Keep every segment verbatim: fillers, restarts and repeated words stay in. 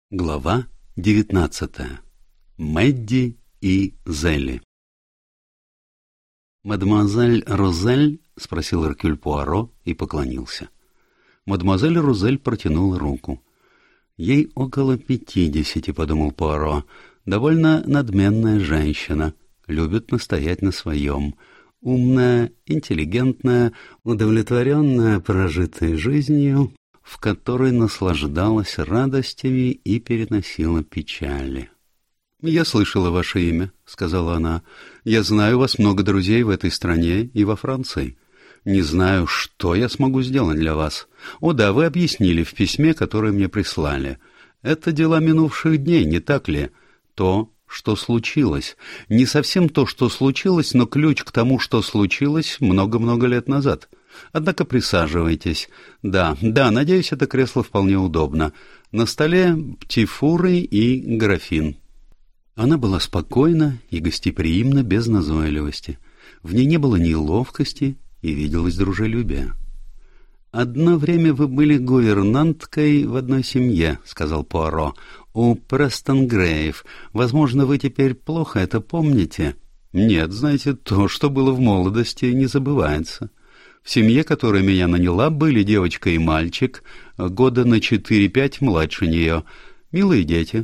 Глава девятнадцатая. Мэдди и Зелли. «Мадемуазель Розель?» — спросил Эркюль Пуаро и поклонился. Мадемуазель Розель протянула руку. «Ей около пятидесяти», — подумал Пуаро. «Довольно надменная женщина, любит настоять на своем. Умная, интеллигентная, удовлетворенная прожитой жизнью, в которой наслаждалась радостями и переносила печали». «Я слышала ваше имя», — сказала она. «Я знаю, у вас много друзей в этой стране и во Франции. Не знаю, что я смогу сделать для вас. О да, вы объяснили в письме, которое мне прислали. Это дела минувших дней, не так ли? То, что случилось. Не совсем то, что случилось, но ключ к тому, что случилось много-много лет назад. Однако присаживайтесь. Да, да, надеюсь, это кресло вполне удобно. На столе птифуры и графин». Она была спокойна и гостеприимна, без назойливости. В ней не было неловкости и виделось дружелюбие. «Одно время вы были гувернанткой в одной семье», — сказал Пуаро, — «у Престонгреев. Возможно, вы теперь плохо это помните?» «Нет, знаете, то, что было в молодости, не забывается. В семье, которая меня наняла, были девочка и мальчик, года на четыре-пять младше нее. Милые дети.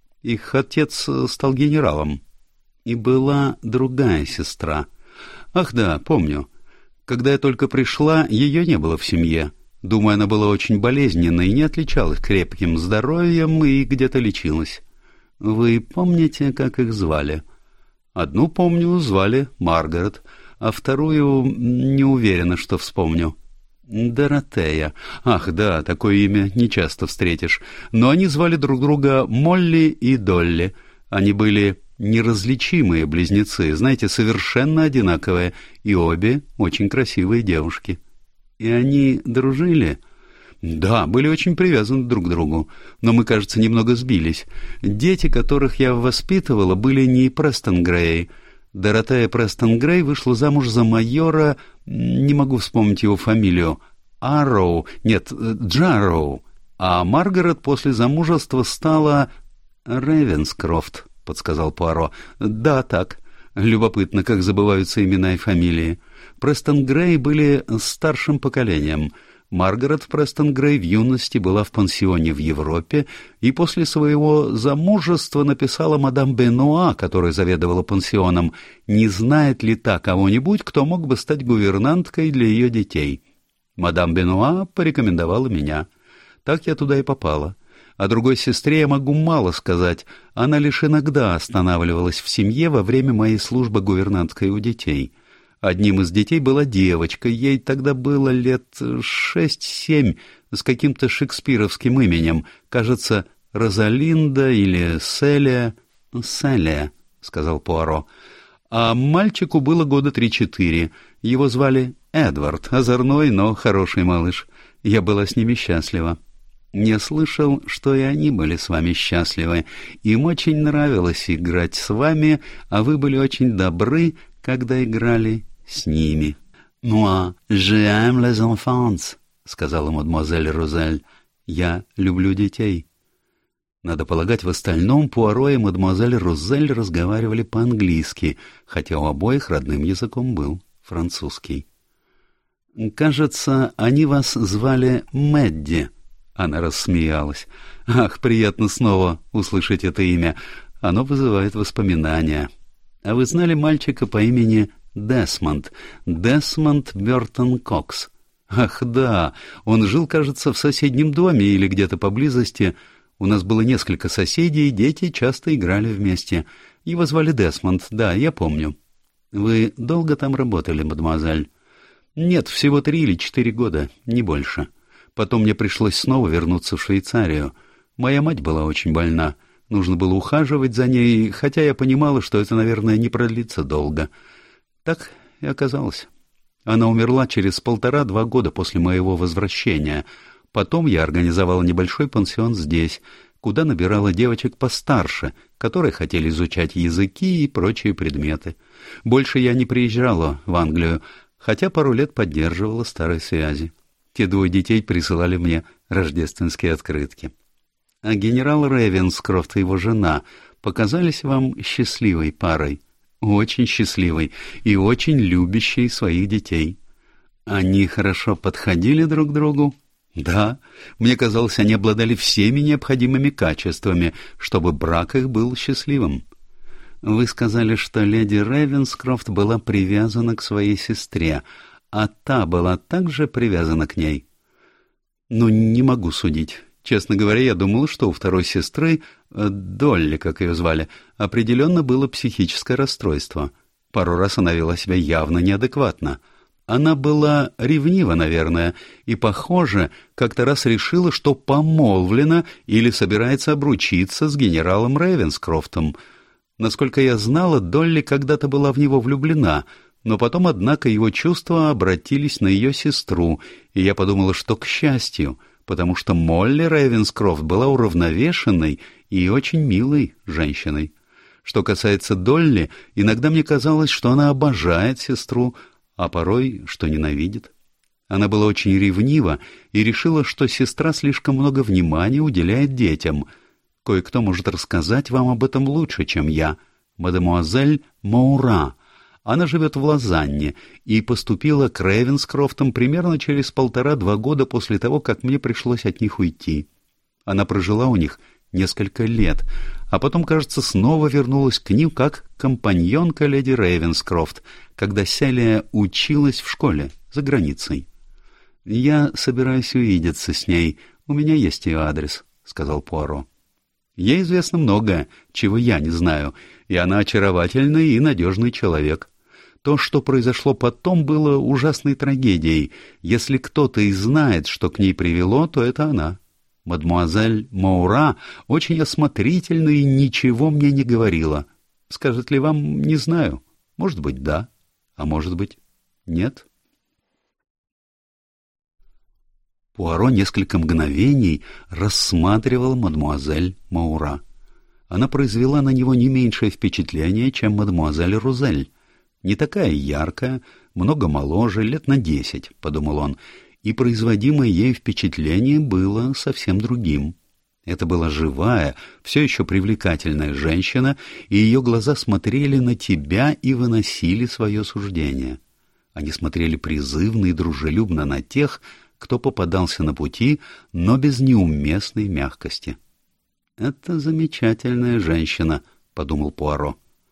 Их отец стал генералом. И была другая сестра. Ах да, помню. Когда я только пришла, ее не было в семье. Думаю, она была очень болезненной и не отличалась крепким здоровьем и где-то лечилась. Вы помните, как их звали?» «Одну, помню, звали Маргарет, а вторую не уверена, что вспомню». «Доротея. Ах, да, такое имя нечасто встретишь. Но они звали друг друга Молли и Долли. Они были неразличимые близнецы, знаете, совершенно одинаковые, и обе очень красивые девушки». «И они дружили?» «Да, были очень привязаны друг к другу, но мы, кажется, немного сбились. Дети, которых я воспитывала, были не Престонгрей. Доротея Престонгрей вышла замуж за майора, не могу вспомнить его фамилию, Арроу, нет, Джарроу, а Маргарет после замужества стала Ревенскрофт», — подсказал Пуаро. «Да, так. Любопытно, как забываются имена и фамилии. Престонгрей были старшим поколением. Маргарет Престонгрей в юности была в пансионе в Европе и после своего замужества написала мадам Бенуа, которая заведовала пансионом, не знает ли та кого-нибудь, кто мог бы стать гувернанткой для ее детей. Мадам Бенуа порекомендовала меня. Так я туда и попала. О другой сестре я могу мало сказать. Она лишь иногда останавливалась в семье во время моей службы гувернанткой у детей. Одним из детей была девочка, ей тогда было лет шесть-семь, с каким-то шекспировским именем, кажется, Розалинда или Селия. «Селия», — сказал Пуаро. А мальчику было года три-четыре. Его звали Эдвард, озорной, но хороший малыш. Я была с ними счастлива. Я слышал, что и они были с вами счастливы. Им очень нравилось играть с вами, а вы были очень добры, когда играли с ними. «Moi, j'aime les enfants», — сказала мадемуазель Розель. «Я люблю детей». Надо полагать, в остальном Пуаро и мадемуазель Розель разговаривали по-английски, хотя у обоих родным языком был французский. «Кажется, они вас звали Мэдди». Она рассмеялась. «Ах, приятно снова услышать это имя. Оно вызывает воспоминания. А вы знали мальчика по имени Десмонд? Десмонд Бертон Кокс?» «Ах, да, он жил, кажется, в соседнем доме или где-то поблизости. У нас было несколько соседей, дети часто играли вместе. Его звали Десмонд, да, я помню». «Вы долго там работали, мадемуазель?» «Нет, всего три или четыре года, не больше. Потом мне пришлось снова вернуться в Швейцарию. Моя мать была очень больна. Нужно было ухаживать за ней, хотя я понимала, что это, наверное, не продлится долго. Так и оказалось. Она умерла через полтора-два года после моего возвращения. Потом я организовала небольшой пансион здесь, куда набирала девочек постарше, которые хотели изучать языки и прочие предметы. Больше я не приезжала в Англию, хотя пару лет поддерживала старые связи. Те двое детей присылали мне рождественские открытки. А генерал Рейвенскрофт и его жена показались вам счастливой парой? Очень счастливой и очень любящей своих детей. Они хорошо подходили друг к другу? Да, мне казалось, они обладали всеми необходимыми качествами, чтобы брак их был счастливым. Вы сказали, что леди Рейвенскрофт была привязана к своей сестре, а та была также привязана к ней? Ну, не могу судить. Честно говоря, я думал, что у второй сестры, Долли, как ее звали, определенно было психическое расстройство. Пару раз она вела себя явно неадекватно. Она была ревнива, наверное, и, похоже, как-то раз решила, что помолвлена или собирается обручиться с генералом Рейвенскрофтом. Насколько я знала, Долли когда-то была в него влюблена, но потом, однако, его чувства обратились на ее сестру, и я подумала, что к счастью, потому что Молли Рейвенскрофт была уравновешенной и очень милой женщиной. Что касается Долли, иногда мне казалось, что она обожает сестру, а порой, что ненавидит. Она была очень ревнива и решила, что сестра слишком много внимания уделяет детям. Кое-кто может рассказать вам об этом лучше, чем я. Мадемуазель Моура. Она живет в Лозанне и поступила к Рейвенскрофтам примерно через полтора-два года после того, как мне пришлось от них уйти. Она прожила у них несколько лет, а потом, кажется, снова вернулась к ним как компаньонка леди Рейвенскрофт, когда Селия училась в школе за границей. «Я собираюсь увидеться с ней. У меня есть ее адрес», — сказал Пуаро. «Ей известно многое, чего я не знаю, и она очаровательный и надежный человек. То, что произошло потом, было ужасной трагедией. Если кто-то и знает, что к ней привело, то это она. Мадемуазель Моура очень осмотрительна и ничего мне не говорила. Скажет ли вам, не знаю. Может быть, да, а может быть, нет». Пуаро несколько мгновений рассматривал мадемуазель Моура. Она произвела на него не меньшее впечатление, чем мадемуазель Рузель. Не такая яркая, много моложе, лет на десять, — подумал он, и производимое ею впечатление было совсем другим. Это была живая, все еще привлекательная женщина, и ее глаза смотрели на тебя и выносили свое суждение. Они смотрели призывно и дружелюбно на тех, кто попадался на пути, но без неуместной мягкости. «Это замечательная женщина», — подумал Пуаро.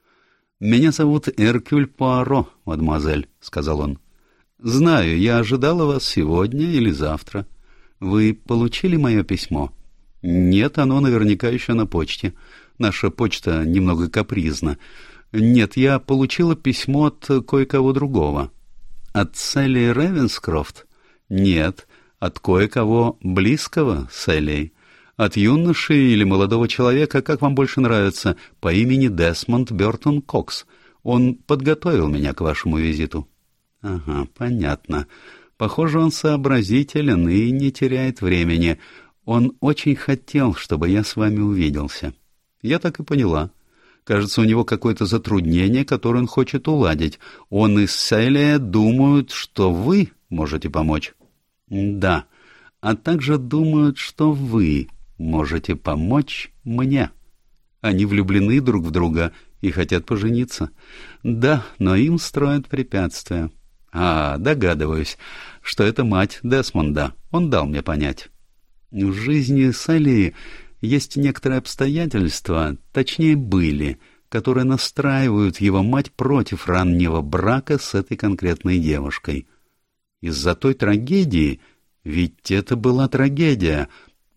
«Меня зовут Эркюль Пуаро, мадемуазель», — сказал он. «Знаю, я ожидала вас сегодня или завтра. Вы получили мое письмо?» «Нет, оно наверняка еще на почте. Наша почта немного капризна. Нет, я получила письмо от кое-кого другого». «От Селии Рейвенскрофт?» «Нет, от кое-кого близкого с Элей. От юноши или молодого человека, как вам больше нравится, по имени Десмонд Бёртон Кокс. Он подготовил меня к вашему визиту». «Ага, понятно. Похоже, он сообразителен и не теряет времени. Он очень хотел, чтобы я с вами увиделся». «Я так и поняла. Кажется, у него какое-то затруднение, которое он хочет уладить. Он и Селия думают, что вы можете помочь». «Да, а также думают, что вы можете помочь мне. Они влюблены друг в друга и хотят пожениться. Да, но им строят препятствия. А, догадываюсь, что это мать Десмонда. Он дал мне понять. В жизни Селии есть некоторые обстоятельства, точнее были, которые настраивают его мать против раннего брака с этой конкретной девушкой. Из-за той трагедии, ведь это была трагедия.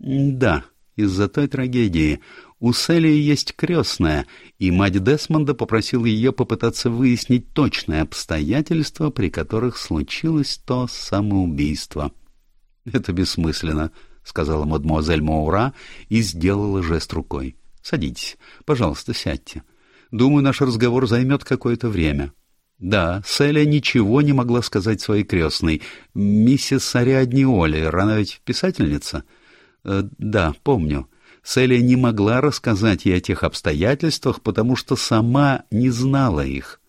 Да, из-за той трагедии. У Селии есть крестная, и мать Десмонда попросила ее попытаться выяснить точные обстоятельства, при которых случилось то самоубийство. «Это бессмысленно», — сказала мадемуазель Моура и сделала жест рукой. «Садитесь, пожалуйста, сядьте. Думаю, наш разговор займет какое-то время». Да, Селия ничего не могла сказать своей крестной. Миссис Ариадне Оли, она ведь писательница? Э, да, помню. Селия не могла рассказать ей о тех обстоятельствах, потому что сама не знала их.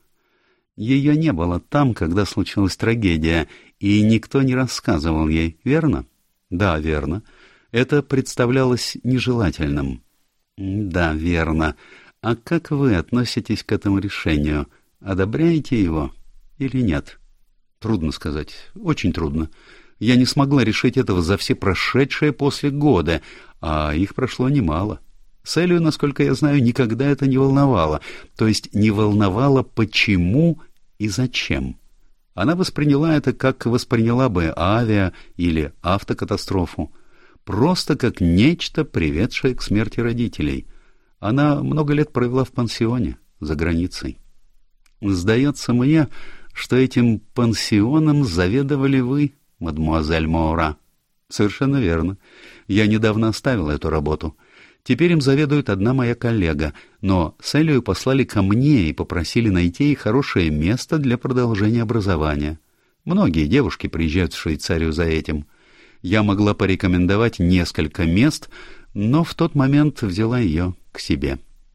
Ее не было там, когда случилась трагедия, и никто не рассказывал ей, верно? Да, верно. Это представлялось нежелательным. Да, верно. А как вы относитесь к этому решению? Одобряете его или нет? Трудно сказать. Очень трудно. Я не смогла решить этого за все прошедшие после года, а их прошло немало. Селию, насколько я знаю, никогда это не волновало. То есть не волновало, почему и зачем. Она восприняла это, как восприняла бы авиа- или автокатастрофу. Просто как нечто, приведшее к смерти родителей. Она много лет провела в пансионе, за границей. Сдается мне, что этим пансионом заведовали вы, мадемуазель Моура. Совершенно верно. Я недавно оставила эту работу. Теперь им заведует одна моя коллега, но Селию послали ко мне и попросили найти ей хорошее место для продолжения образования. Многие девушки приезжают в Швейцарию за этим. Я могла порекомендовать несколько мест, но в тот момент взяла ее к себе.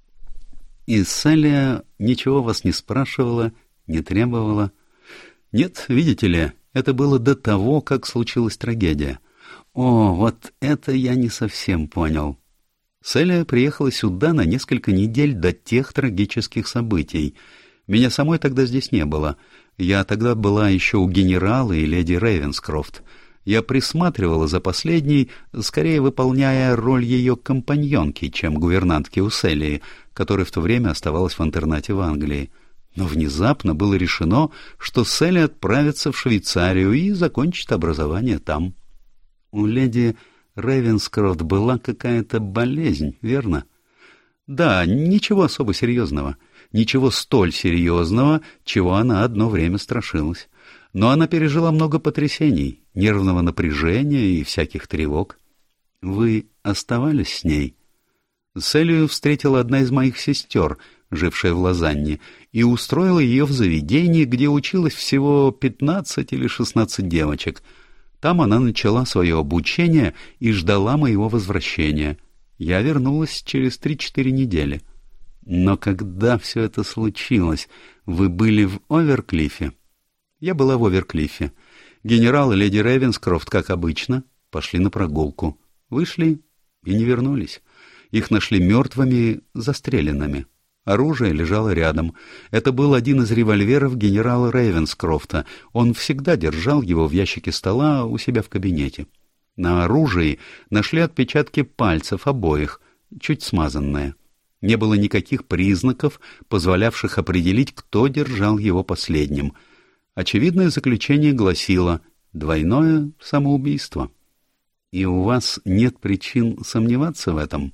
И Селия ничего вас не спрашивала, не требовала? Нет, видите ли, это было до того, как случилась трагедия. О, вот это я не совсем понял. Селия приехала сюда на несколько недель до тех трагических событий. Меня самой тогда здесь не было. Я тогда была еще у генерала и леди Рейвенскрофт. Я присматривала за последней, скорее выполняя роль ее компаньонки, чем гувернантки у Селии, которая в то время оставалась в интернате в Англии. Но внезапно было решено, что Селли отправится в Швейцарию и закончит образование там. У леди Рейвенскрофт была какая-то болезнь, верно? Да, ничего особо серьезного. Ничего столь серьезного, чего она одно время страшилась. Но она пережила много потрясений, нервного напряжения и всяких тревог. Вы оставались с ней? Селию встретила одна из моих сестер, жившая в Лозанне, и устроила ее в заведении, где училось всего пятнадцать или шестнадцать девочек. Там она начала свое обучение и ждала моего возвращения. Я вернулась через три-четыре недели. Но когда все это случилось, вы были в Оверклифе? Я была в Оверклифе. Генерал и леди Рейвенскрофт, как обычно, пошли на прогулку. Вышли и не вернулись. Их нашли мертвыми, застреленными. Оружие лежало рядом. Это был один из револьверов генерала Рейвенскрофта. Он всегда держал его в ящике стола у себя в кабинете. На оружии нашли отпечатки пальцев обоих, чуть смазанные. Не было никаких признаков, позволявших определить, кто держал его последним. Очевидное заключение гласило «двойное самоубийство». И у вас нет причин сомневаться в этом?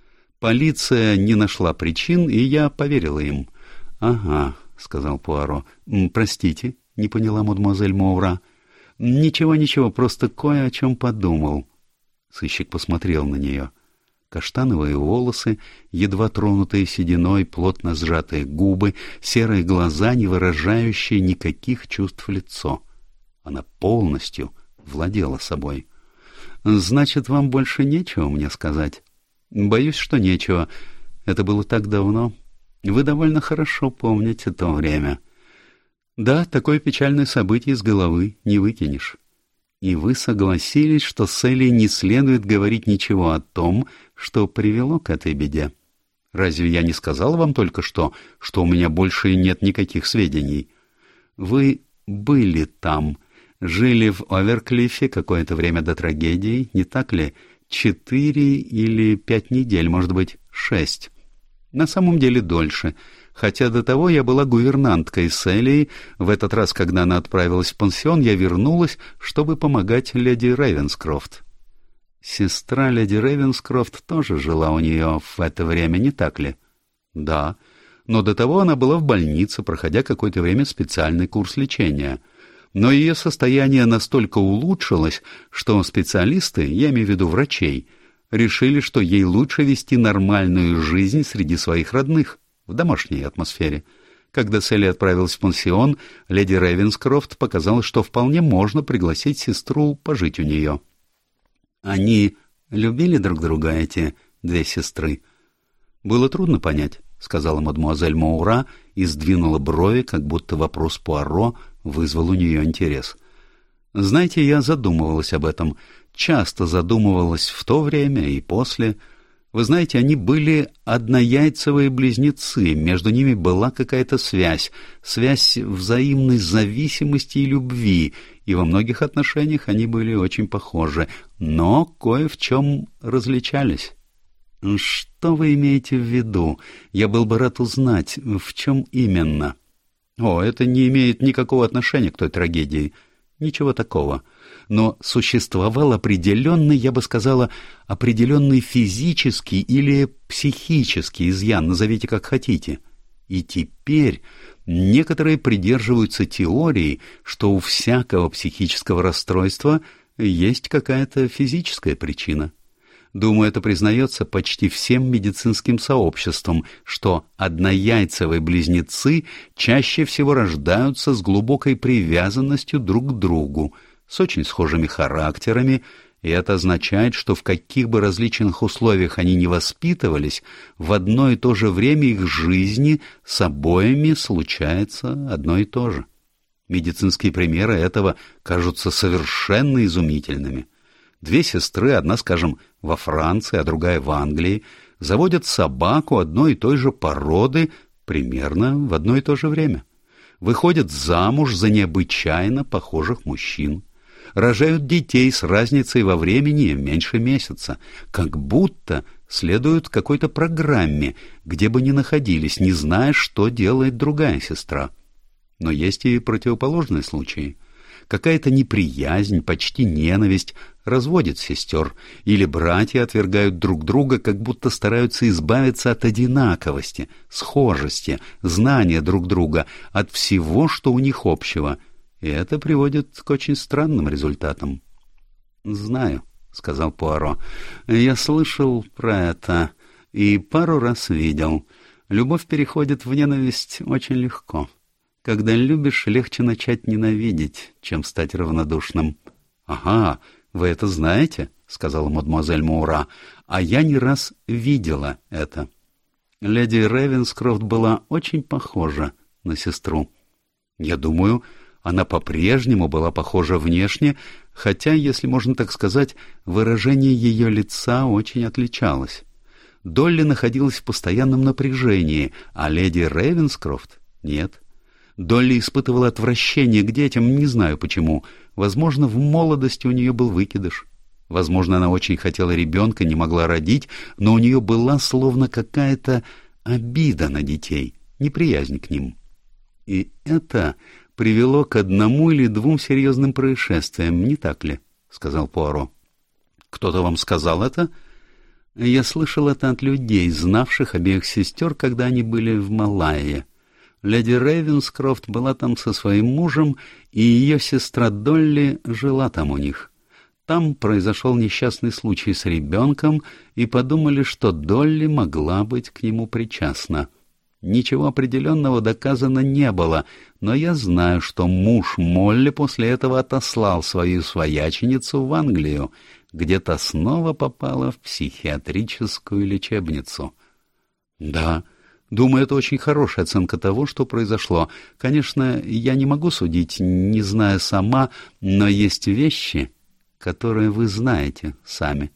Полиция не нашла причин, и я поверила им. — Ага, — сказал Пуаро. — Простите, — не поняла мадемуазель Моура. — Ничего, ничего, просто кое о чем подумал. Сыщик посмотрел на нее. Каштановые волосы, едва тронутые сединой, плотно сжатые губы, серые глаза, не выражающие никаких чувств лицо. Она полностью владела собой. — Значит, вам больше нечего мне сказать? — Боюсь, что нечего. Это было так давно. Вы довольно хорошо помните то время. Да, такое печальное событие из головы не выкинешь. И вы согласились, что Селли не следует говорить ничего о том, что привело к этой беде. Разве я не сказал вам только что, что у меня больше нет никаких сведений? Вы были там, жили в Оверклифе какое-то время до трагедии, не так ли? Четыре или пять недель, может быть, шесть. На самом деле дольше, хотя до того я была гувернанткой Селии. В этот раз, когда она отправилась в пансион, я вернулась, чтобы помогать леди Рейвенскрофт. Сестра леди Рейвенскрофт тоже жила у нее в это время, не так ли? Да, но до того она была в больнице, проходя какое-то время специальный курс лечения. Но ее состояние настолько улучшилось, что специалисты, я имею в виду врачей, решили, что ей лучше вести нормальную жизнь среди своих родных, в домашней атмосфере. Когда Селли отправилась в пансион, леди Рейвенскрофт показала, что вполне можно пригласить сестру пожить у нее. Они любили друг друга, эти две сестры? Было трудно понять, — сказала мадемуазель Моура и сдвинула брови, как будто вопрос Пуаро вызвал у нее интерес. Знаете, я задумывалась об этом. часто задумывалась в то время и после. Вы знаете, они были однояйцевые близнецы, между ними была какая-то связь, связь взаимной зависимости и любви, и во многих отношениях они были очень похожи, но кое в чем различались. Что вы имеете в виду? Я был бы рад узнать, в чем именно. О, это не имеет никакого отношения к той трагедии. Ничего такого. Но существовал определенный, я бы сказала, определенный физический или психический изъян, назовите как хотите. И теперь некоторые придерживаются теории, что у всякого психического расстройства есть какая-то физическая причина. Думаю, это признается почти всем медицинским сообществом, что однояйцевые близнецы чаще всего рождаются с глубокой привязанностью друг к другу, с очень схожими характерами, и это означает, что в каких бы различных условиях они ни воспитывались, в одно и то же время их жизни с обоими случается одно и то же. Медицинские примеры этого кажутся совершенно изумительными. Две сестры, одна, скажем, во Франции, а другая в Англии, заводят собаку одной и той же породы примерно в одно и то же время. Выходят замуж за необычайно похожих мужчин. Рожают детей с разницей во времени меньше месяца, как будто следуют какой-то программе, где бы ни находились, не зная, что делает другая сестра. Но есть и противоположные случаи. Какая-то неприязнь, почти ненависть разводит сестер, или братья отвергают друг друга, как будто стараются избавиться от одинаковости, схожести, знания друг друга, от всего, что у них общего, и это приводит к очень странным результатам. — Знаю, — сказал Пуаро, — я слышал про это и пару раз видел. Любовь переходит в ненависть очень легко. Когда любишь, легче начать ненавидеть, чем стать равнодушным. — Ага, вы это знаете, — сказала мадемуазель Мура, — а я не раз видела это. Леди Рейвенскрофт была очень похожа на сестру. Я думаю, она по-прежнему была похожа внешне, хотя, если можно так сказать, выражение ее лица очень отличалось. Долли находилась в постоянном напряжении, а леди Рейвенскрофт — нет. Долли испытывала отвращение к детям, не знаю почему. Возможно, в молодости у нее был выкидыш. Возможно, она очень хотела ребенка, не могла родить, но у нее была словно какая-то обида на детей, неприязнь к ним. И это привело к одному или двум серьезным происшествиям, не так ли? — сказал Пуаро. — Кто-то вам сказал это? — Я слышал это от людей, знавших обеих сестер, когда они были в Малайе. Леди Рейвенскрофт была там со своим мужем, и ее сестра Долли жила там у них. Там произошел несчастный случай с ребенком, и подумали, что Долли могла быть к нему причастна. Ничего определенного доказано не было, но я знаю, что муж Молли после этого отослал свою свояченицу в Англию, где та снова попала в психиатрическую лечебницу. — Да, думаю, это очень хорошая оценка того, что произошло. Конечно, я не могу судить, не зная сама, но есть вещи, которые вы знаете сами.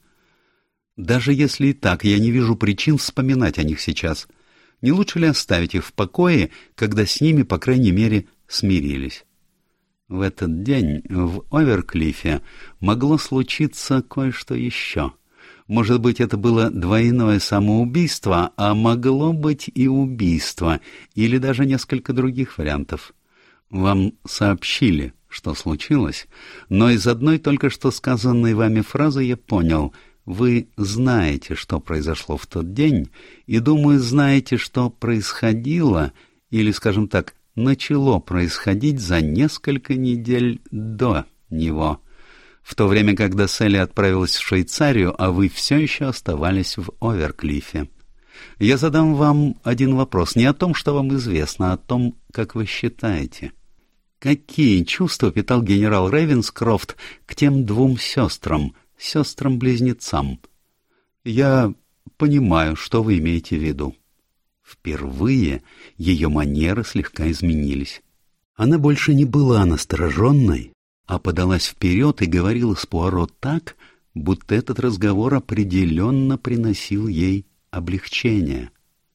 Даже если и так, я не вижу причин вспоминать о них сейчас. Не лучше ли оставить их в покое, когда с ними, по крайней мере, смирились? В этот день в Оверклифе могло случиться кое-что еще. Может быть, это было двойное самоубийство, а могло быть и убийство, или даже несколько других вариантов. Вам сообщили, что случилось, но из одной только что сказанной вами фразы я понял — вы знаете, что произошло в тот день, и, думаю, знаете, что происходило, или, скажем так, начало происходить за несколько недель до него, в то время, когда Селли отправилась в Швейцарию, а вы все еще оставались в Оверклифе. Я задам вам один вопрос, не о том, что вам известно, а о том, как вы считаете. Какие чувства питал генерал Рейвенскрофт к тем двум сестрам, сестрам-близнецам? Я понимаю, что вы имеете в виду. Впервые ее манеры слегка изменились. Она больше не была настороженной, а подалась вперед и говорила с Пуаро так, будто этот разговор определенно приносил ей облегчение.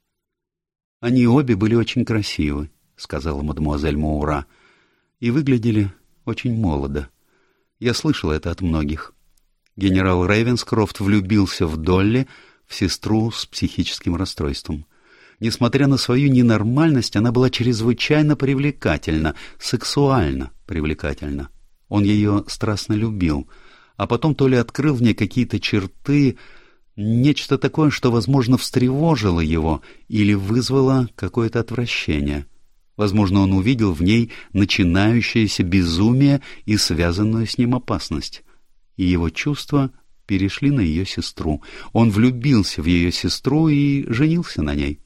«Они обе были очень красивы», — сказала мадемуазель Моура, — «и выглядели очень молодо. Я слышала это от многих. Генерал Рейвенскрофт влюбился в Долли, в сестру с психическим расстройством. Несмотря на свою ненормальность, она была чрезвычайно привлекательна, сексуально привлекательна. Он ее страстно любил, а потом то ли открыл в ней какие-то черты, нечто такое, что, возможно, встревожило его или вызвало какое-то отвращение. Возможно, он увидел в ней начинающееся безумие и связанную с ним опасность. И его чувства перешли на ее сестру. Он влюбился в ее сестру и женился на ней.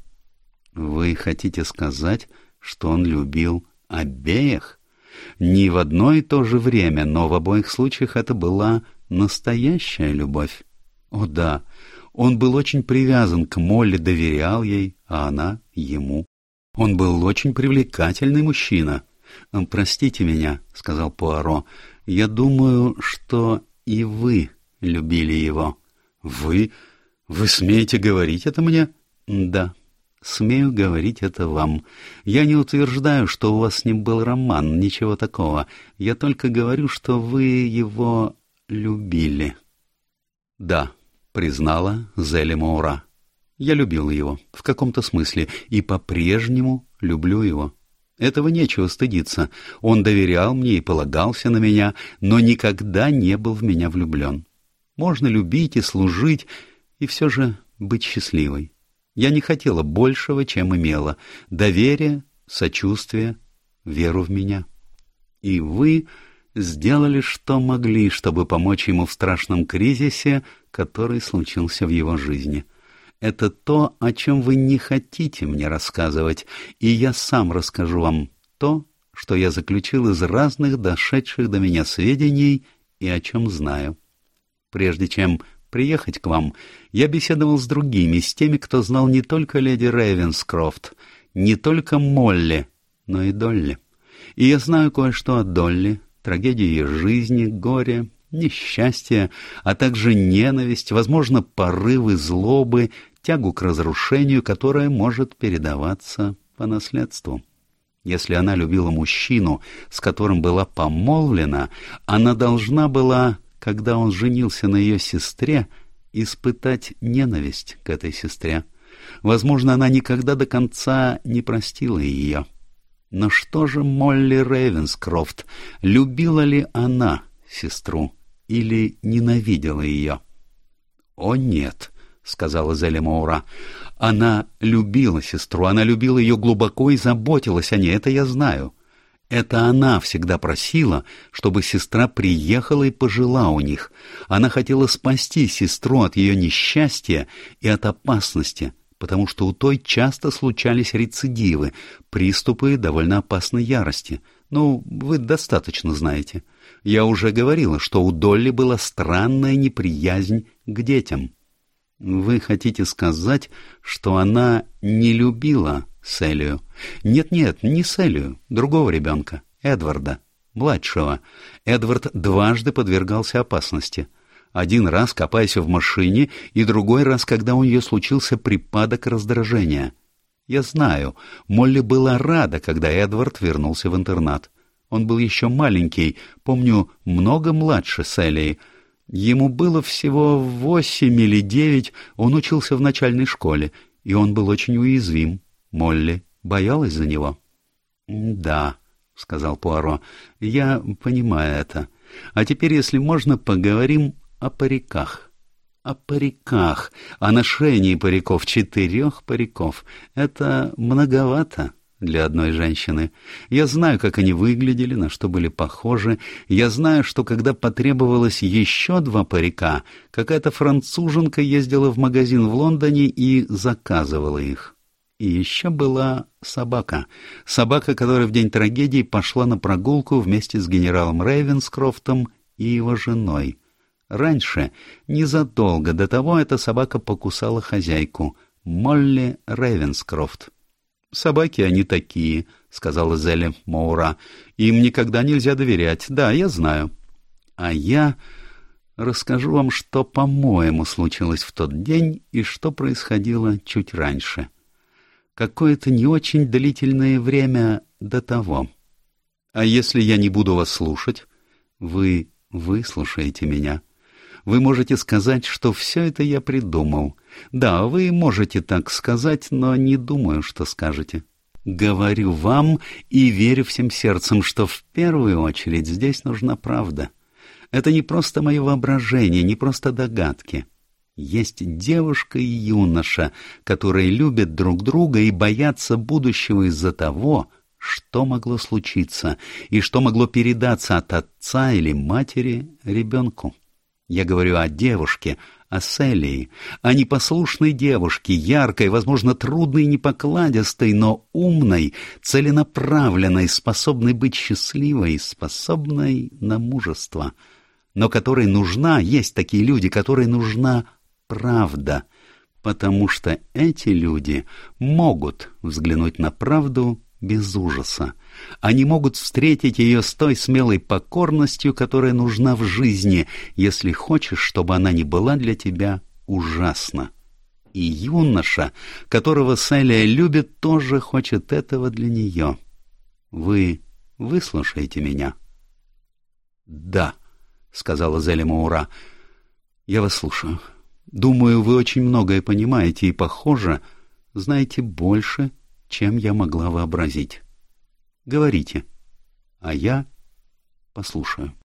Вы хотите сказать, что он любил обеих? Не в одно и то же время, но в обоих случаях это была настоящая любовь. О да, он был очень привязан к Молли, доверял ей, а она ему. Он был очень привлекательный мужчина. «Простите меня», — сказал Пуаро, — «я думаю, что и вы любили его». «Вы? Вы смеете говорить это мне?» «Да, смею говорить это вам. Я не утверждаю, что у вас с ним был роман, ничего такого. Я только говорю, что вы его любили». «Да», — признала Зеле Моура. «Я любил его, в каком-то смысле, и по-прежнему люблю его. Этого нечего стыдиться. Он доверял мне и полагался на меня, но никогда не был в меня влюблен. Можно любить и служить, и все же быть счастливой. Я не хотела большего, чем имела. Доверие, сочувствие, веру в меня. И вы сделали, что могли, чтобы помочь ему в страшном кризисе, который случился в его жизни. Это то, о чем вы не хотите мне рассказывать, и я сам расскажу вам то, что я заключил из разных дошедших до меня сведений и о чем знаю. Прежде чем приехать к вам, я беседовал с другими, с теми, кто знал не только леди Рейвенскрофт, не только Молли, но и Долли. И я знаю кое-что о Долли, трагедии ее жизни, горе, несчастье, а также ненависть, возможно, порывы злобы, тягу к разрушению, которая может передаваться по наследству. Если она любила мужчину, с которым была помолвлена, она должна была, когда он женился на ее сестре, испытать ненависть к этой сестре. Возможно, она никогда до конца не простила ее. Но что же Молли Рейвенскрофт? Любила ли она сестру или ненавидела ее? — О, нет, — сказала Зеле Моура. — Она любила сестру, она любила ее глубоко и заботилась о ней, это я знаю. Это она всегда просила, чтобы сестра приехала и пожила у них. Она хотела спасти сестру от ее несчастья и от опасности, потому что у той часто случались рецидивы, приступы довольно опасной ярости. Ну, вы достаточно знаете. Я уже говорила, что у Долли была странная неприязнь к детям. Вы хотите сказать, что она не любила Селию? Нет-нет, не Селию, другого ребенка, Эдварда, младшего. Эдвард дважды подвергался опасности. Один раз, копаясь в машине, и другой раз, когда у нее случился припадок раздражения. Я знаю, Молли была рада, когда Эдвард вернулся в интернат. Он был еще маленький, помню, много младше Селии. Ему было всего восемь или девять, он учился в начальной школе, и он был очень уязвим. Молли боялась за него. — Да, — сказал Пуаро, — я понимаю это. А теперь, если можно, поговорим о париках. О париках, о ношении париков, четырех париков. Это многовато для одной женщины. Я знаю, как они выглядели, на что были похожи. Я знаю, что когда потребовалось еще два парика, какая-то француженка ездила в магазин в Лондоне и заказывала их. И еще была собака. Собака, которая в день трагедии пошла на прогулку вместе с генералом Рейвенскрофтом и его женой. Раньше, незадолго до того, эта собака покусала хозяйку, Молли Рейвенскрофт. «Собаки они такие», — сказала Зеле Моура. «Им никогда нельзя доверять. Да, я знаю». «А я... расскажу вам, что, по-моему, случилось в тот день и что происходило чуть раньше. Какое-то не очень длительное время до того. А если я не буду вас слушать, вы выслушаете меня. Вы можете сказать, что все это я придумал. Да, вы можете так сказать, но не думаю, что скажете. Говорю вам и верю всем сердцем, что в первую очередь здесь нужна правда. Это не просто мое воображение, не просто догадки. Есть девушка и юноша, которые любят друг друга и боятся будущего из-за того, что могло случиться и что могло передаться от отца или матери ребенку. Я говорю о девушке, о Селии, о непослушной девушке, яркой, возможно, трудной и непокладистой, но умной, целенаправленной, способной быть счастливой, способной на мужество, но которой нужна, есть такие люди, которой нужна правда, потому что эти люди могут взглянуть на правду без ужаса. Они могут встретить ее с той смелой покорностью, которая нужна в жизни, если хочешь, чтобы она не была для тебя ужасна. И юноша, которого Селия любит, тоже хочет этого для нее. Вы выслушаете меня? — Да, — сказала Зелимаура, — я вас слушаю. Думаю, вы очень многое понимаете и, похоже, знаете больше, чем я могла вообразить. Говорите, а я послушаю.